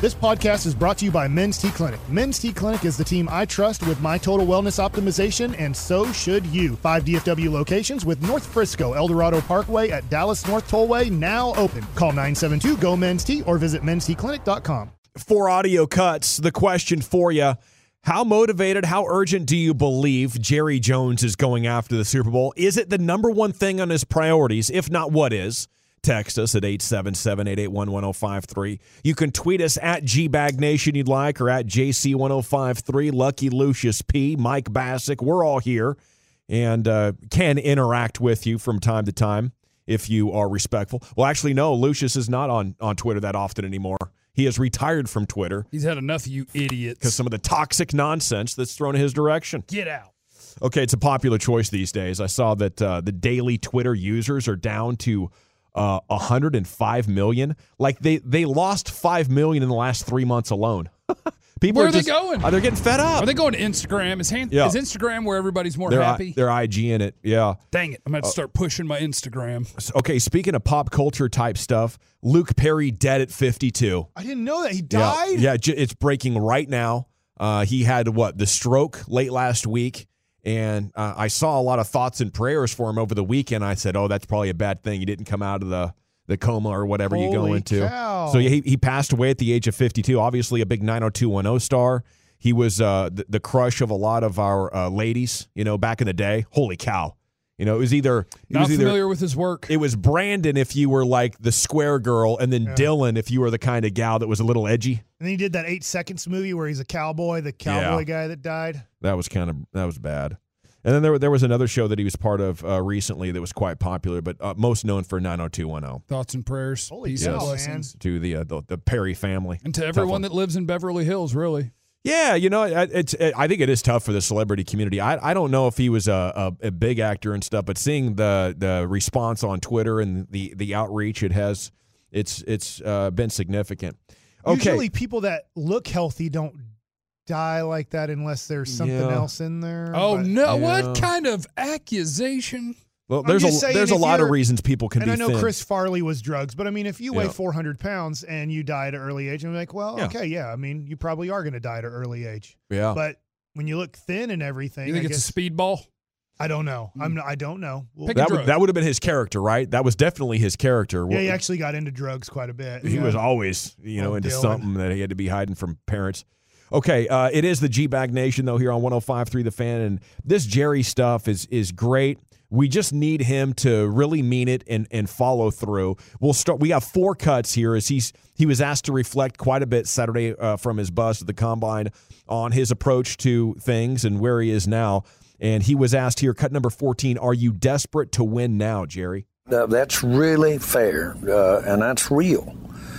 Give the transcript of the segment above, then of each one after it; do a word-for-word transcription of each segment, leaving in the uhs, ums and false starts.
This podcast is brought to you by Men's T Clinic. Men's T Clinic is the team I trust with my total wellness optimization, and so should you. Five D F W locations with North Frisco, El Dorado Parkway at Dallas North Tollway now open. Call nine seven two, G O, Men's T or visit mens t clinic dot com. For audio cuts, the question for you, how motivated, how urgent do you believe Jerry Jones is going after the Super Bowl? Is it the number one thing on his priorities? If not, what is? Text us at eight seven seven, eight eight one, one oh five three. You can tweet us at G Bag Nation you'd like, or at J C one oh five three, Lucky Lucius P, Mike Bassick. We're all here and uh, can interact with you from time to time if you are respectful. Well, actually, no, Lucius is not on, on Twitter that often anymore. He has retired from Twitter. He's had enough of you idiots. Because some of the toxic nonsense that's thrown in his direction. Get out. Okay, it's a popular choice these days. I saw that uh, the daily Twitter users are down to uh, one hundred five million. Like, they, they lost five million in the last three months alone. People Where are, are just, they going? Uh, they're getting fed up. Are they going to Instagram? Is, hand, Yeah. is Instagram where everybody's more they're, happy? I, they're I G in it, yeah. Dang it. I'm going to have to start pushing my Instagram. Okay, speaking of pop culture type stuff, Luke Perry dead at fifty-two. I didn't know that. He died? Yeah, yeah j- it's breaking right now. Uh, he had, what, the stroke late last week, and uh, I saw a lot of thoughts and prayers for him over the weekend. I said, oh, that's probably a bad thing. He didn't come out of the, the coma or whatever Holy you go into. cow. So yeah, he, he passed away at the age of fifty-two, obviously a big nine oh two one oh star. He was uh, the, the crush of a lot of our uh, ladies, you know, back in the day. Holy cow. You know, it was either... It Not was either, familiar with his work. It was Brandon if you were like the square girl, and then Yeah. Dylan if you were the kind of gal that was a little edgy. And then he did that Eight Seconds movie where he's a cowboy, the cowboy Yeah. guy that died. That was kind of that was bad. And then there there was another show that he was part of uh, recently that was quite popular, but uh, most known for nine oh two one oh. Thoughts and prayers. Holy Peace cow, and man. blessings. To the, uh, the the Perry family. And to Tough everyone one. that lives in Beverly Hills, really. Yeah, you know, it- it's it, I think it is tough for the celebrity community. I, I don't know if he was a, a, a big actor and stuff, but seeing the the response on Twitter and the, the outreach it has, it's it's uh, been significant. Okay. Usually people that look healthy don't die like that unless there's something Yeah. else in there. Oh, but- no. Yeah. What kind of accusation? Well, I'm there's just a saying there's a if lot of you're- reasons people can And be I know thin. Chris Farley was drugs, but I mean, if you weigh Yeah. four hundred pounds and you die at an early age, I'm like, well, Yeah. okay, yeah. I mean, you probably are going to die at an early age. Yeah. But when you look thin and everything, You think I it's guess, a speedball? I don't know. I'm I don't know. Well, Pick a that would drug. that would have been his character, right? That was definitely his character. yeah, he actually got into drugs quite a bit. He yeah. was always, you know, Oh, into Dylan. something that he had to be hiding from parents. Okay, uh, it is the G-Bag Nation, though, here on one oh five point three The Fan, and this Jerry stuff is is great. We just need him to really mean it and, and follow through. We'll start. We have four cuts here as he's he was asked to reflect quite a bit Saturday uh, from his bus at the Combine on his approach to things and where he is now. And he was asked here, cut number fourteen, are you desperate to win now, Jerry? Uh, that's really fair, uh, and that's real.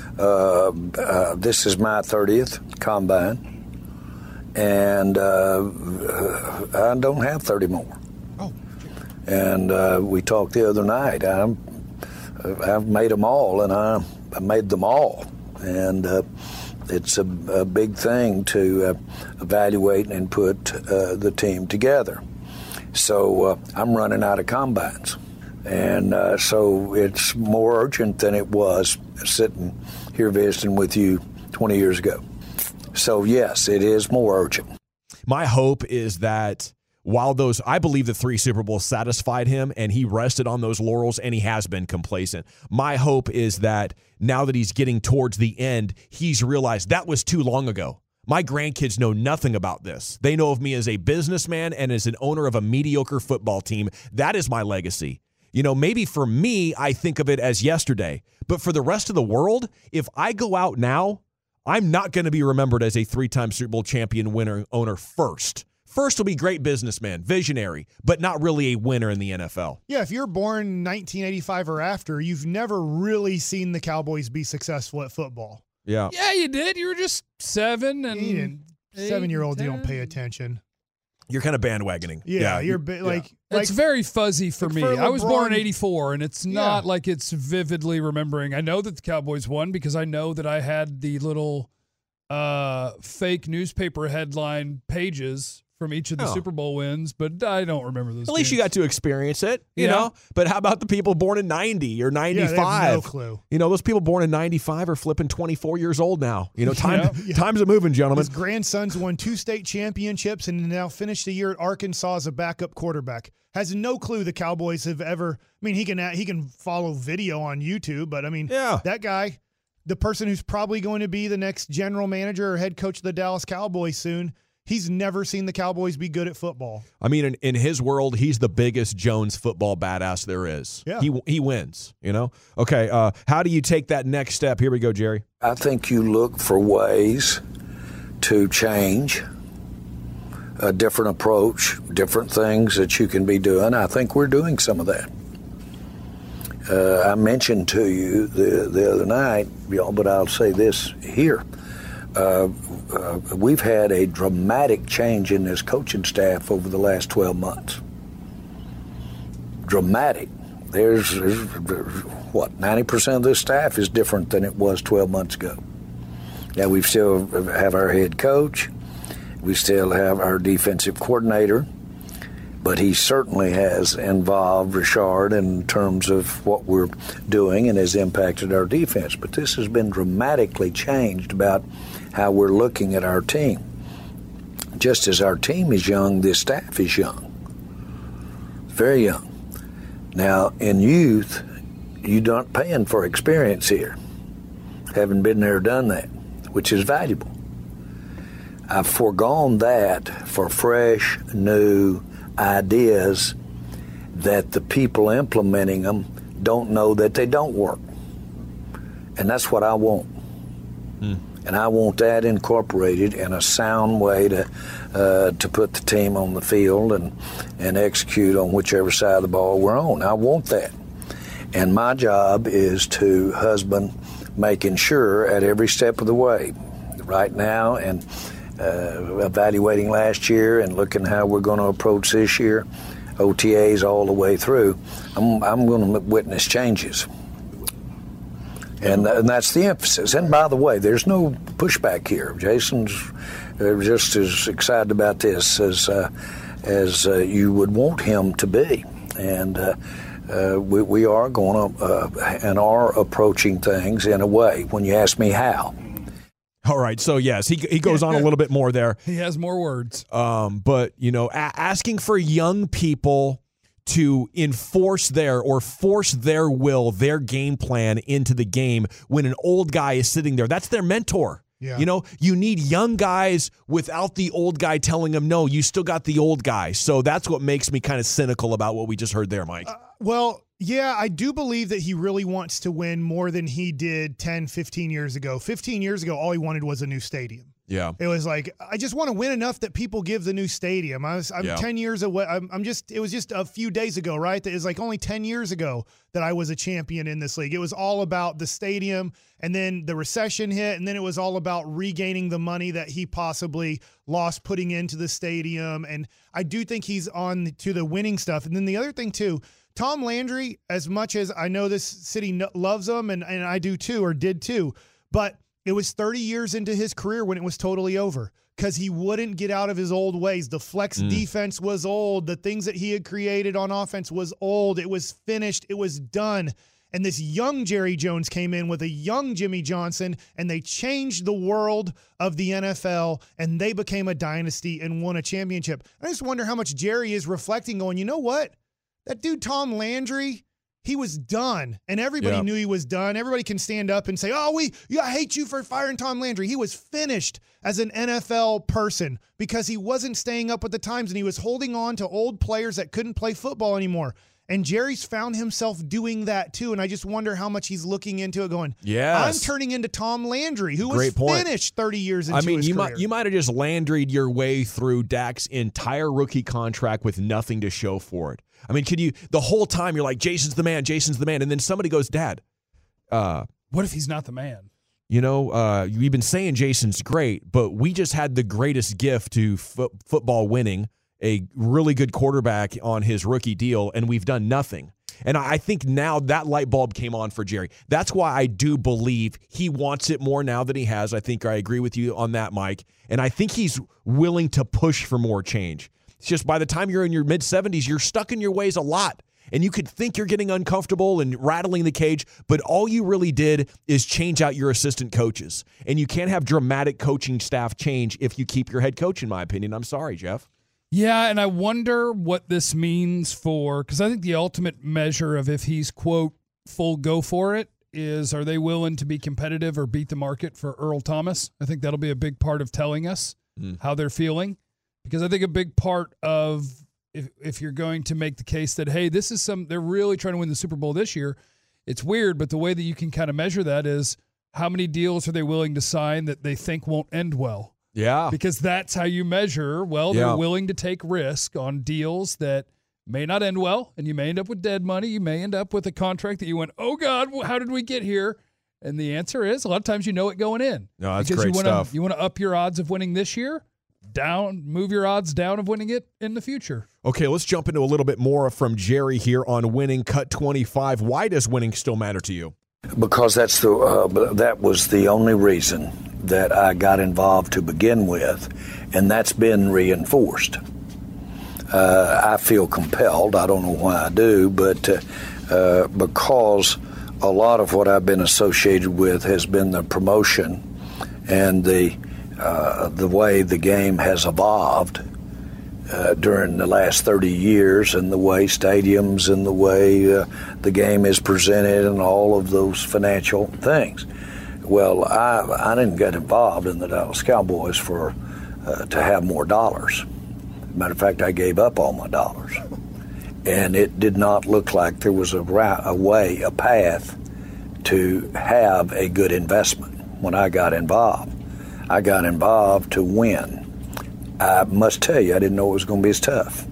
Uh, uh, this is my thirtieth Combine, and uh, I don't have thirty more. Oh. And uh, we talked the other night. I'm, I've made them all, and I, I made them all. And uh, it's a, a big thing to uh, evaluate and put uh, the team together. So uh, I'm running out of combines. And uh, so it's more urgent than it was sitting here visiting with you twenty years ago. So, yes, it is more urgent. My hope is that while those, I believe the three Super Bowls satisfied him and he rested on those laurels and he has been complacent. My hope is that now that he's getting towards the end, he's realized that was too long ago. My grandkids know nothing about this. They know of me as a businessman and as an owner of a mediocre football team. That is my legacy. You know, maybe for me, I think of it as yesterday. But for the rest of the world, if I go out now, I'm not going to be remembered as a three-time Super Bowl champion winner owner first. First will be great businessman, visionary, but not really a winner in the N F L. Yeah, if you're born nineteen eighty-five or after, you've never really seen the Cowboys be successful at football. Yeah. Yeah, you did. You were just seven and You didn't- eight, Seven-year-olds, you don't pay ten. attention. You're kind of bandwagoning. Yeah, you're you- bi- yeah. like, like It's very fuzzy for like me. for I was born in LeBron- eighty-four, and it's not Yeah. like it's vividly remembering. I know that the Cowboys won because I know that I had the little uh, fake newspaper headline pages from each of the Oh. Super Bowl wins, but I don't remember those. At least you games. got to experience it, you Yeah. know. But how about the people born in ninety or ninety-five? Yeah, they have no clue. You know, those people born in ninety-five are flipping twenty-four years old now. You know, time Yeah. times are moving, gentlemen. His grandson's won two state championships and now finished the year at Arkansas as a backup quarterback. Has no clue the Cowboys have ever. I mean, he can he can follow video on YouTube, but I mean, Yeah. that guy, the person who's probably going to be the next general manager or head coach of the Dallas Cowboys soon, he's never seen the Cowboys be good at football. I mean, in, in his world, he's the biggest Jones football badass there is. Yeah. He he wins, you know? Okay, uh, how do you take that next step? Here we go, Jerry. I think you look for ways to change, a different approach, different things that you can be doing. I think we're doing some of that. Uh, I mentioned to you the, the other night, you know, but I'll say this here. Uh, uh, we've had a dramatic change in this coaching staff over the last twelve months. Dramatic. There's, there's what, ninety percent of this staff is different than it was twelve months ago. Now, we still have our head coach. We still have our defensive coordinator. But he certainly has involved Richard in terms of what we're doing and has impacted our defense. But this has been dramatically changed about how we're looking at our team. Just as our team is young, this staff is young. Very young. Now, in youth, you're not paying for experience here. Haven't been there or done that, which is valuable. I've foregone that for fresh, new ideas that the people implementing them don't know that they don't work. And that's what I want. Mm. And I want that incorporated in a sound way to uh, to put the team on the field and, and execute on whichever side of the ball we're on. I want that. And my job is to husband making sure at every step of the way, right now, and Uh, evaluating last year and looking how we're going to approach this year, O T As all the way through, I'm, I'm going to witness changes. And, and that's the emphasis. And by the way, there's no pushback here. Jason's uh, just as excited about this as, uh, as uh, you would want him to be. And uh, uh, we, we are going to uh, and are approaching things in a way. When you ask me how, All right, so yes, he he goes on a little bit more there. He has more words. Um, but, you know, a- asking for young people to enforce their or force their will, their game plan into the game when an old guy is sitting there, that's their mentor. Yeah. You know, you need young guys without the old guy telling them, no, you still got the old guy. So that's what makes me kind of cynical about what we just heard there, Mike. Uh, well, yeah, I do believe that he really wants to win more than he did ten, fifteen years ago. fifteen years ago, all he wanted was a new stadium. Yeah. It was like, I just want to win enough that people give the new stadium. I was, I'm Yeah. ten years away. I'm, I'm just, it was just a few days ago, right? It was like only ten years ago that I was a champion in this league. It was all about the stadium, and then the recession hit, and then it was all about regaining the money that he possibly lost putting into the stadium. And I do think he's on to the winning stuff. And then the other thing too, Tom Landry, as much as I know this city no- loves him, and, and I do too, or did too, but it was thirty years into his career when it was totally over because he wouldn't get out of his old ways. The flex mm. defense was old. The things that he had created on offense was old. It was finished. It was done. And this young Jerry Jones came in with a young Jimmy Johnson, and they changed the world of the N F L, and they became a dynasty and won a championship. I just wonder how much Jerry is reflecting going, you know what? That dude, Tom Landry, he was done, and everybody yep. knew he was done. Everybody can stand up and say, oh, we, yeah, I hate you for firing Tom Landry. He was finished as an N F L person because he wasn't staying up with the times, and he was holding on to old players that couldn't play football anymore. And Jerry's found himself doing that too, and I just wonder how much he's looking into it going, yes. I'm turning into Tom Landry, who Great was point. finished thirty years into I mean, his you career. might you might have just Landry'd your way through Dak's entire rookie contract with nothing to show for it. I mean, could you, the whole time you're like, Jason's the man, Jason's the man, and then somebody goes, Dad, uh, what if he's not the man? You know, uh, we've been saying Jason's great, but we just had the greatest gift to fo- football winning, a really good quarterback on his rookie deal, and we've done nothing. And I think now that light bulb came on for Jerry. That's why I do believe he wants it more now than he has. I think I agree with you on that, Mike. And I think he's willing to push for more change. It's just by the time you're in your mid-seventies, you're stuck in your ways a lot. And you could think you're getting uncomfortable and rattling the cage, but all you really did is change out your assistant coaches. And you can't have dramatic coaching staff change if you keep your head coach, in my opinion. I'm sorry, Jeff. Yeah, and I wonder what this means for, because I think the ultimate measure of if he's, quote, full go for it is, are they willing to be competitive or beat the market for Earl Thomas? I think that'll be a big part of telling us mm. how they're feeling. Because I think a big part of if if you're going to make the case that, hey, this is some, they're really trying to win the Super Bowl this year, it's weird, but the way that you can kind of measure that is how many deals are they willing to sign that they think won't end well? Yeah. Because that's how you measure, well, they're yeah. willing to take risk on deals that may not end well, and you may end up with dead money. You may end up with a contract that you went, oh, God, how did we get here? And the answer is a lot of times you know it going in. No, that's because great you wanna, stuff. You want to up your odds of winning this year, down, move your odds down of winning it in the future. Okay, let's jump into a little bit more from Jerry here on winning cut twenty-five. Why does winning still matter to you? Because that's the uh, that was the only reason that I got involved to begin with, and that's been reinforced. Uh, I feel compelled. I don't know why I do, but uh, uh, because a lot of what I've been associated with has been the promotion and the uh, the way the game has evolved uh, during the last thirty years, and the way stadiums and the way uh, the game is presented and all of those financial things. Well, I I didn't get involved in the Dallas Cowboys for uh, to have more dollars. Matter of fact, I gave up all my dollars. And it did not look like there was a, ra- a way, a path to have a good investment when I got involved. I got involved to win. I must tell you, I didn't know it was going to be as tough.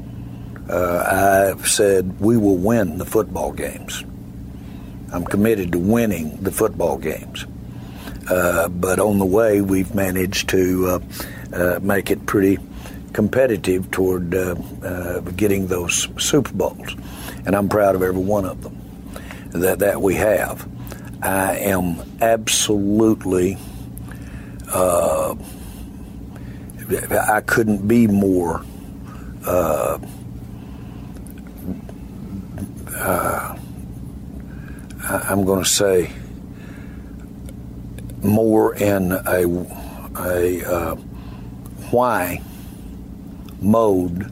Uh, I said, we will win the football games. I'm committed to winning the football games. Uh, but on the way, we've managed to uh, uh, make it pretty competitive toward uh, uh, getting those Super Bowls. And I'm proud of every one of them that, that we have. I am absolutely, uh, I couldn't be more uh, uh, I'm going to say more in a, a uh, why mode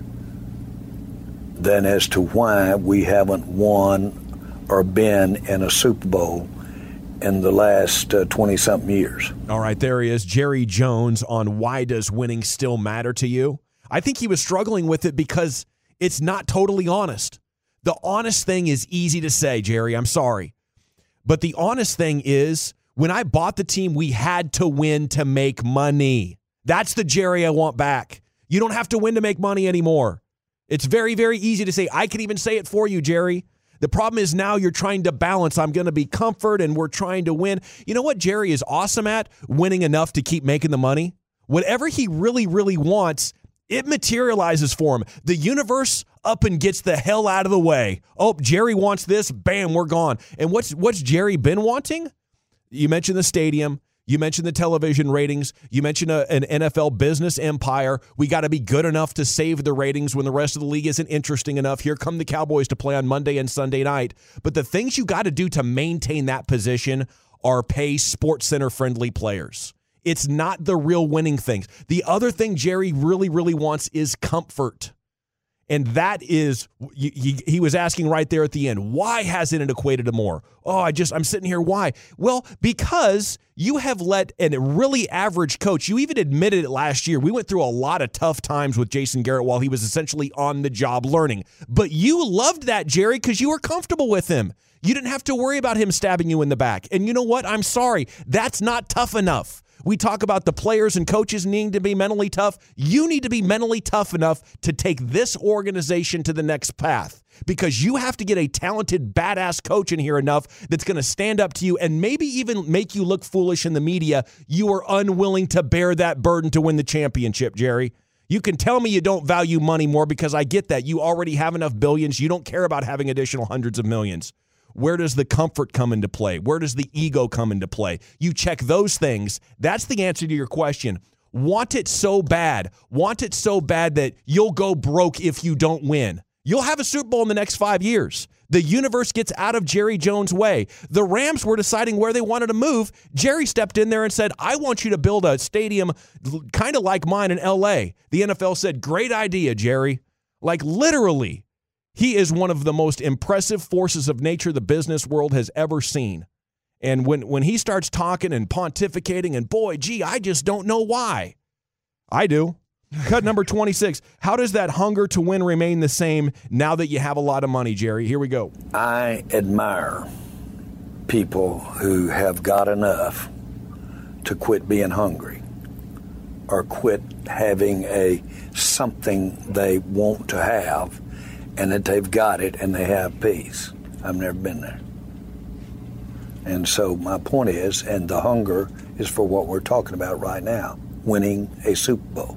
than as to why we haven't won or been in a Super Bowl in the last uh, twenty-something years. All right, there he is, Jerry Jones, on why does winning still matter to you? I think he was struggling with it because it's not totally honest. The honest thing is easy to say, Jerry, I'm sorry. But the honest thing is, when I bought the team, we had to win to make money. That's the Jerry I want back. You don't have to win to make money anymore. It's very, very easy to say. I can even say it for you, Jerry. The problem is now you're trying to balance. I'm going to be comfort and we're trying to win. You know what Jerry is awesome at? Winning enough to keep making the money. Whatever he really, really wants, it materializes for him. The universe up and gets the hell out of the way. Oh, Jerry wants this. Bam, we're gone. And what's what's Jerry been wanting? You mentioned the stadium. You mentioned the television ratings. You mentioned a, an N F L business empire. We got to be good enough to save the ratings when the rest of the league isn't interesting enough. Here come the Cowboys to play on Monday and Sunday night. But the things you got to do to maintain that position are pay SportsCenter-friendly players. It's not the real winning things. The other thing Jerry really, really wants is comfort. And that is, he, he was asking right there at the end, why hasn't it equated to more? Oh, I just, I'm sitting here, why? Well, because you have let a really average coach, you even admitted it last year. We went through a lot of tough times with Jason Garrett while he was essentially on the job learning. But you loved that, Jerry, because you were comfortable with him. You didn't have to worry about him stabbing you in the back. And you know what? I'm sorry. That's not tough enough. We talk about the players and coaches needing to be mentally tough. You need to be mentally tough enough to take this organization to the next path, because you have to get a talented, badass coach in here enough that's going to stand up to you and maybe even make you look foolish in the media. You are unwilling to bear that burden to win the championship, Jerry. You can tell me you don't value money more because I get that. You already have enough billions. You don't care about having additional hundreds of millions. Where does the comfort come into play? Where does the ego come into play? You check those things. That's the answer to your question. Want it so bad. Want it so bad that you'll go broke if you don't win. You'll have a Super Bowl in the next five years. The universe gets out of Jerry Jones' way. The Rams were deciding where they wanted to move. Jerry stepped in there and said, I want you to build a stadium kind of like mine in L A. The N F L said, great idea, Jerry. Like literally, he is one of the most impressive forces of nature the business world has ever seen. And when, when he starts talking and pontificating and boy, gee, I just don't know why. I do. Cut number twenty-six. How does that hunger to win remain the same now that you have a lot of money, Jerry? Here we go. I admire people who have got enough to quit being hungry or quit having a something they want to have and that they've got it and they have peace. I've never been there. And so my point is, and the hunger is for what we're talking about right now, winning a Super Bowl.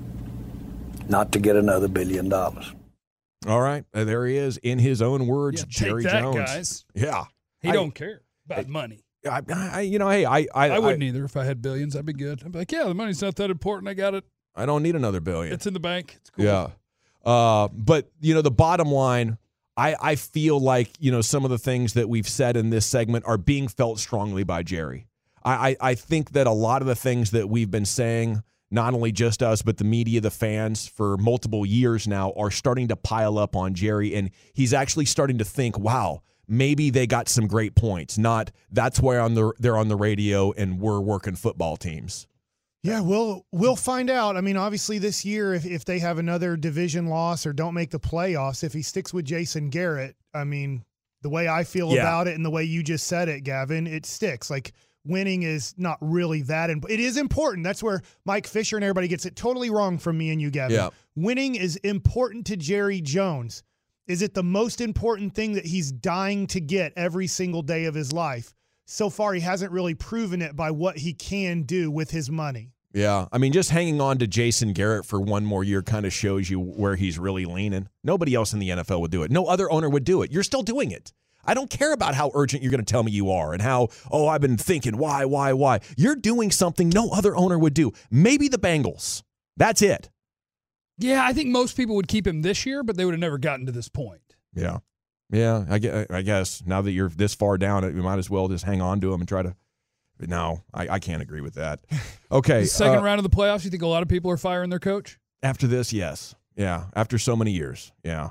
Not to get another billion dollars. All right. Uh, there he is in his own words, yeah, Jerry take that, Jones. Guys. Yeah. He I, don't care about I, money. I, I, you know, hey, I I, I wouldn't I, either if I had billions. I'd be good. I'd be like, yeah, the money's not that important. I got it. I don't need another billion. It's in the bank. It's cool. Yeah. Uh, but, you know, the bottom line, I, I feel like, you know, some of the things that we've said in this segment are being felt strongly by Jerry. I, I, I think that a lot of the things that we've been saying, not only just us, but the media, the fans for multiple years now are starting to pile up on Jerry. And he's actually starting to think, wow, maybe they got some great points. Not that's why on the, they're on the radio and we're working football teams. Yeah, we'll we'll find out. I mean, obviously this year, if, if they have another division loss or don't make the playoffs, if he sticks with Jason Garrett, I mean, the way I feel yeah. about it and the way you just said it, Gavin, it sticks. Like, winning is not really that important. It is important. That's where Mike Fisher and everybody gets it totally wrong from me and you, Gavin. Yeah. Winning is important to Jerry Jones. Is it the most important thing that he's dying to get every single day of his life? So far, he hasn't really proven it by what he can do with his money. Yeah. I mean, just hanging on to Jason Garrett for one more year kind of shows you where he's really leaning. Nobody else in the N F L would do it. No other owner would do it. You're still doing it. I don't care about how urgent you're going to tell me you are and how, oh, I've been thinking, why, why, why. You're doing something no other owner would do. Maybe the Bengals. That's it. Yeah, I think most people would keep him this year, but they would have never gotten to this point. Yeah. Yeah, I, I guess now that you're this far down, you might as well just hang on to him and try to. No, I, I can't agree with that. Okay. The second uh, round of the playoffs, you think a lot of people are firing their coach? After this, yes. Yeah, after so many years. Yeah.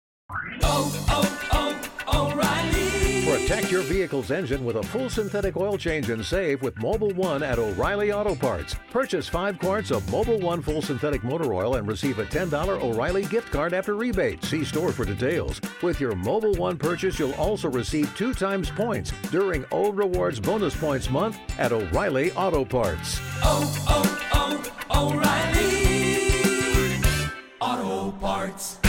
Oh, oh, oh, O'Reilly. Protect your vehicle's engine with a full synthetic oil change and save with Mobil one at O'Reilly Auto Parts. Purchase five quarts of Mobil one full synthetic motor oil and receive a ten dollars O'Reilly gift card after rebate. See store for details. With your Mobil one purchase, you'll also receive two times points during O Rewards Bonus Points Month at O'Reilly Auto Parts. Oh, oh, oh, O'Reilly Auto Parts.